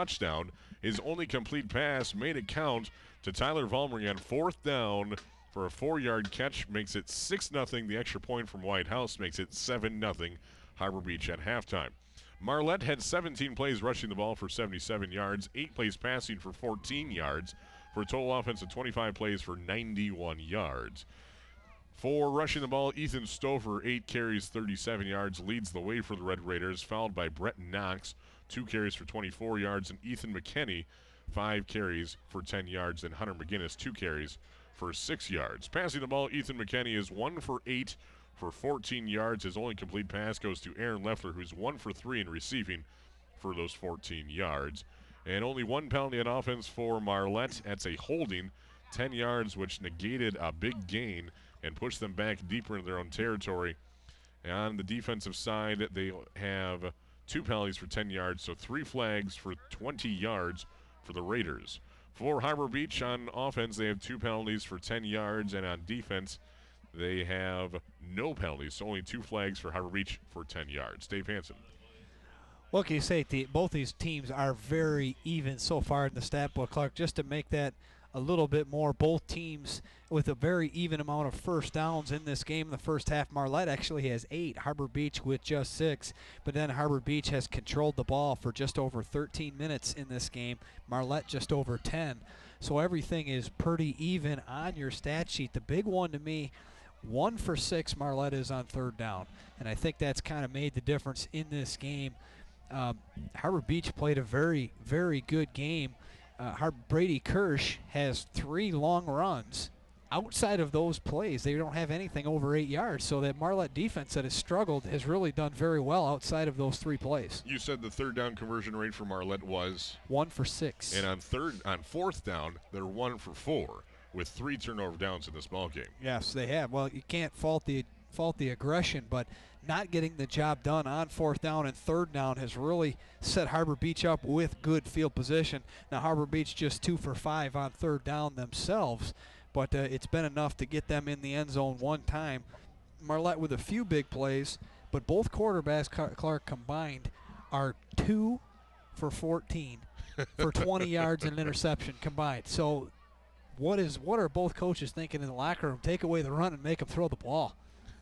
touchdown. His only complete pass made it count to Tyler Vollmering on 4th down for a 4-yard catch, makes it 6-0. The extra point from White House makes it 7-0 Harbor Beach at halftime. Marlette had 17 plays rushing the ball for 77 yards, 8 plays passing for 14 yards, for a total offense of 25 plays for 91 yards. For rushing the ball, Ethan Stover, 8 carries, 37 yards, leads the way for the Red Raiders, followed by Brett Knox, 2 carries for 24 yards, and Ethan McKinney, 5 carries for 10 yards, and Hunter McGinnis, 2 carries for 6 yards. Passing the ball, Ethan McKinney is 1 for 8 for 14 yards. His only complete pass goes to Aaron Leffler, who's 1 for 3 in receiving for those 14 yards. And only 1 penalty on offense for Marlette. That's a holding, 10 yards, which negated a big gain and pushed them back deeper into their own territory. And on the defensive side, they have 2 penalties for 10 yards, so 3 flags for 20 yards for the Raiders. For Harbor Beach on offense, they have 2 penalties for 10 yards, and on defense, they have no penalties, so only 2 flags for Harbor Beach for 10 yards. Dave Hansen. What can you say? Both these teams are very even so far in the stat book, Clark. Just to make that a little bit more, both teams with a very even amount of first downs in this game in the first half. Marlette actually has 8, Harbor Beach with just 6, but then Harbor Beach has controlled the ball for just over 13 minutes in this game, Marlette just over 10. So everything is pretty even on your stat sheet. The big one to me, 1 for 6 Marlette is on 3rd down, and I think that's kind of made the difference in this game. Harbor Beach played a very, very good game. Brady Kirsch has 3 long runs. Outside of those plays, they don't have anything over 8 yards, so that Marlette defense that has struggled has really done very well outside of those 3 plays. You said the 3rd down conversion rate for Marlette was? 1 for 6. And on 4th down, they're 1 for 4 with 3 turnover downs in this ball game. Yes, they have. Well, you can't fault the aggression, but not getting the job done on 4th down and 3rd down has really set Harbor Beach up with good field position. Now, Harbor Beach just 2 for 5 on 3rd down themselves, but it's been enough to get them in the end zone 1 time. Marlette with a few big plays, but both quarterbacks, Clark, combined are 2 for 14 for 20 yards and an interception combined. So what are both coaches thinking in the locker room? Take away the run and make them throw the ball.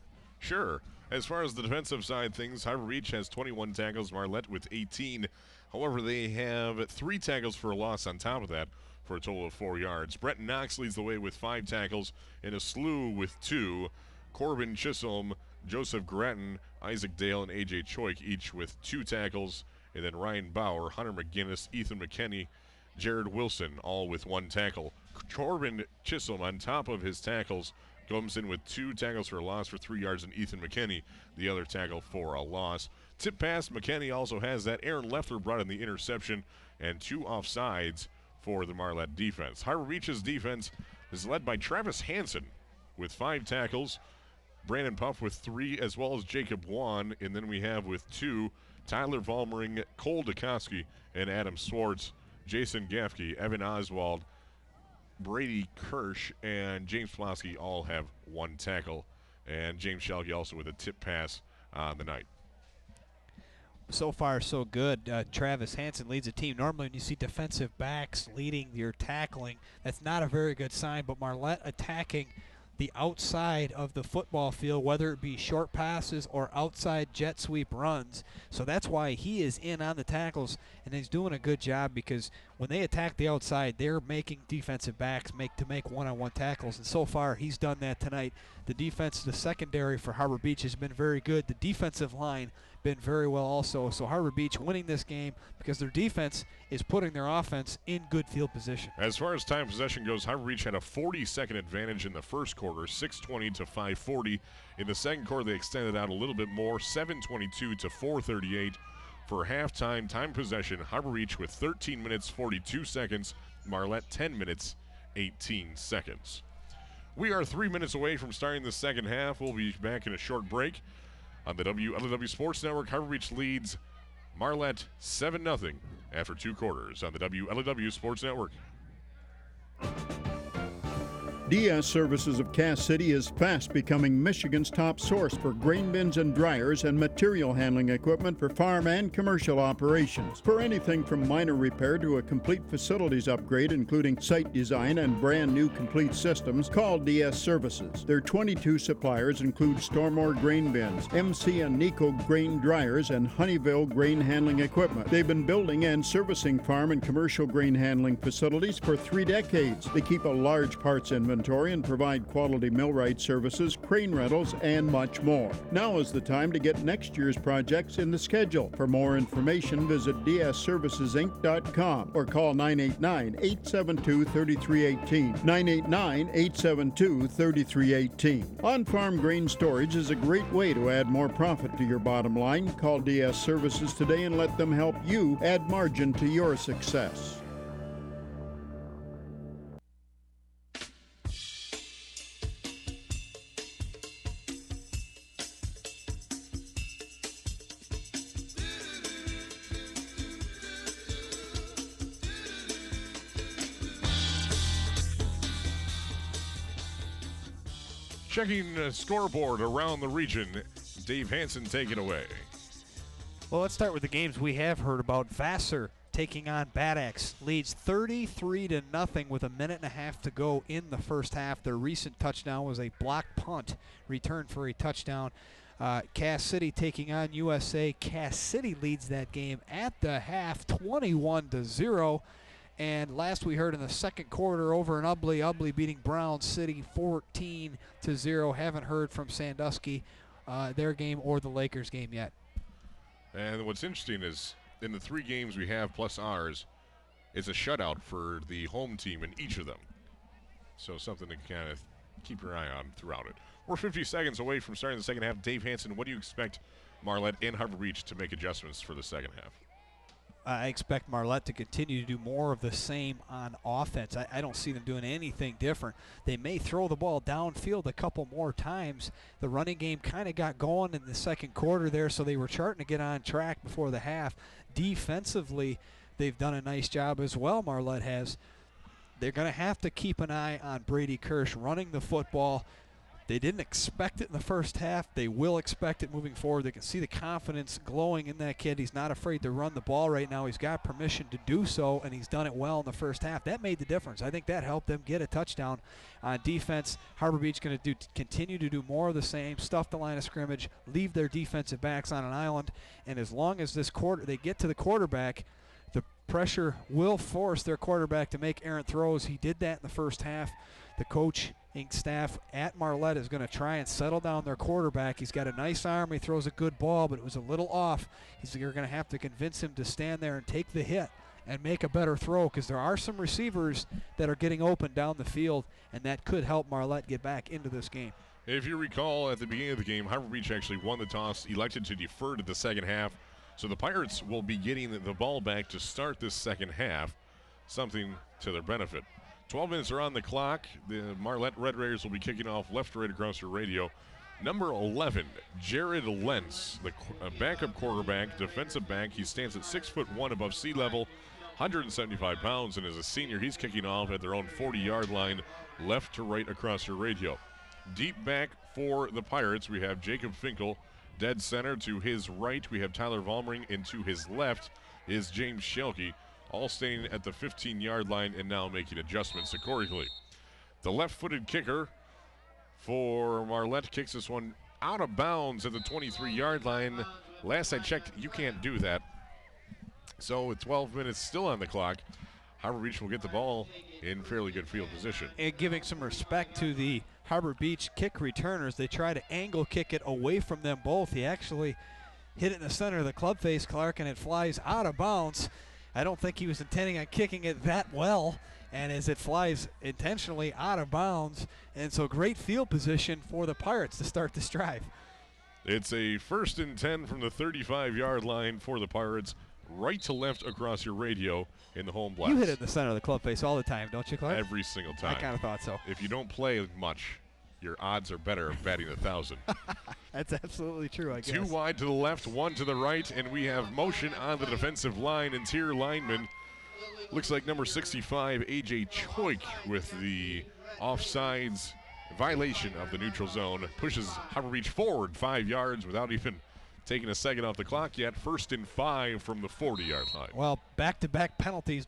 Sure. As far as the defensive side things, Harbor Beach has 21 tackles, Marlette with 18. However, they have 3 tackles for a loss on top of that for a total of 4 yards. Brett Knox leads the way with 5 tackles and a slew with 2. Corbin Chisholm, Joseph Gratton, Isaac Dale, and A.J. Choik each with 2 tackles. And then Ryan Bauer, Hunter McGinnis, Ethan McKinney, Jared Wilson, all with 1 tackle. Corbin Chisholm, on top of his tackles, comes in with 2 tackles for a loss for 3 yards, and Ethan McKinney, the other tackle for a loss. Tip pass, McKinney also has that. Aaron Leffler brought in the interception, and 2 offsides for the Marlette defense. Harbor Beach's defense is led by Travis Hansen with 5 tackles, Brandon Puff with 3, as well as Jacob Wan, and then we have with 2, Tyler Vollmering, Cole Dukoski, and Adam Swartz. Jason Gaffke, Evan Oswald, Brady Kirsch, and James Plosky all have 1 tackle. And James Shelke also with a tip pass on the night. So far, so good. Travis Hansen leads the team. Normally when you see defensive backs leading your tackling, that's not a very good sign, but Marlette attacking the outside of the football field, whether it be short passes or outside jet sweep runs. So that's why he is in on the tackles, and he's doing a good job, because when they attack the outside, they're making defensive backs make one-on-one tackles, and so far he's done that tonight. The defense, the secondary for Harbor Beach has been very good. The defensive line been very well also. So Harbor Beach winning this game because their defense is putting their offense in good field position. As far as time possession goes, Harbor Beach had a 40-second advantage in the first quarter, 6:20 to 5:40. In the second quarter, they extended out a little bit more, 7:22 to 4:38. For halftime, time possession, Harbor Beach with 13 minutes, 42 seconds. Marlette, 10 minutes, 18 seconds. We are 3 minutes away from starting the second half. We'll be back in a short break. On the WLW Sports Network, Harbor Beach leads Marlette 7-0 after 2 quarters on the WLW Sports Network. DS Services of Cass City is fast becoming Michigan's top source for grain bins and dryers and material handling equipment for farm and commercial operations. For anything from minor repair to a complete facilities upgrade, including site design and brand new complete systems, call DS Services. Their 22 suppliers include Stormore grain bins, MC and Nico grain dryers, and Honeyville grain handling equipment. They've been building and servicing farm and commercial grain handling facilities for 3 decades. They keep a large parts inventory and provide quality millwright services, crane rentals, and much more. Now is the time to get next year's projects in the schedule. For more information, visit dsservicesinc.com or call 989-872-3318. 989-872-3318. On-farm grain storage is a great way to add more profit to your bottom line. Call DS Services today and let them help you add margin to your success. Checking the scoreboard around the region, Dave Hansen, take it away. Well, let's start with the games we have heard about. Vassar taking on Bad Axe leads 33-0 with a minute and a half to go in the first half. Their recent touchdown was a block punt returned for a touchdown. Cass City taking on USA. Cass City leads that game at the half, 21-0. And last we heard in the second quarter over in Ubly beating Brown City 14-0. Haven't heard from Sandusky, their game, or the Lakers game yet. And what's interesting is in the 3 games we have plus ours, it's a shutout for the home team in each of them. So something to kind of keep your eye on throughout it. We're 50 seconds away from starting the second half. Dave Hansen, what do you expect Marlette and Harbor Beach to make adjustments for the second half? I expect Marlette to continue to do more of the same on offense. I don't see them doing anything different. They may throw the ball downfield a couple more times. The running game kind of got going in the second quarter there, so they were starting to get on track before the half. Defensively, they've done a nice job as well, Marlette has. They're going to have to keep an eye on Brady Kirsch running the football. They didn't expect it in the first half. They will expect it moving forward. They can see the confidence glowing in that kid. He's not afraid to run the ball right now. He's got permission to do so, and he's done it well in the first half. That made the difference. I think that helped them get a touchdown on defense. Harbor Beach going to continue to do more of the same, stuff the line of scrimmage, leave their defensive backs on an island, and as long as they get to the quarterback, the pressure will force their quarterback to make errant throws. He did that in the first half. The coaching staff at Marlette is going to try and settle down their quarterback. He's got a nice arm. He throws a good ball, but it was a little off. You're going to have to convince him to stand there and take the hit and make a better throw, because there are some receivers that are getting open down the field, and that could help Marlette get back into this game. If you recall, at the beginning of the game, Harbor Beach actually won the toss, elected to defer to the second half. So the Pirates will be getting the ball back to start this second half, something to their benefit. 12 minutes are on the clock. The Marlette Red Raiders will be kicking off left to right across your radio. Number 11, Jared Lentz, the backup quarterback, defensive back. He stands at 6'1" above sea level, 175 pounds, and as a senior, he's kicking off at their own 40-yard line, left to right across your radio. Deep back for the Pirates, we have Jacob Finkel. Dead center to his right, we have Tyler Vollmering, and to his left is James Schelke, all staying at the 15-yard line and now making adjustments accordingly. The left-footed kicker for Marlette kicks this one out of bounds at the 23-yard line. Last I checked, you can't do that. So with 12 minutes still on the clock, Harbor Beach will get the ball in fairly good field position. And giving some respect to the Harbor Beach kick returners, they try to angle kick it away from them both. He actually hit it in the center of the club face, Clark, and it flies out of bounds. I don't think he was intending on kicking it that well, and as it flies intentionally out of bounds, and so great field position for the Pirates to start this drive. It's a 1st and 10 from the 35-yard line for the Pirates, right to left across your radio in the home blast. You hit it in the center of the club face all the time, don't you, Clark? Every single time. I kind of thought so. If you don't play much, your odds are better of batting 1,000. That's absolutely true, I guess. 2 wide to the left, 1 to the right, and we have motion on the defensive line. Interior lineman looks like number 65, A.J. Choik, with the offsides violation of the neutral zone. Pushes Harbor Beach forward 5 yards without even taking a second off the clock yet. 1st and 5 from the 40-yard line. Well, back-to-back penalties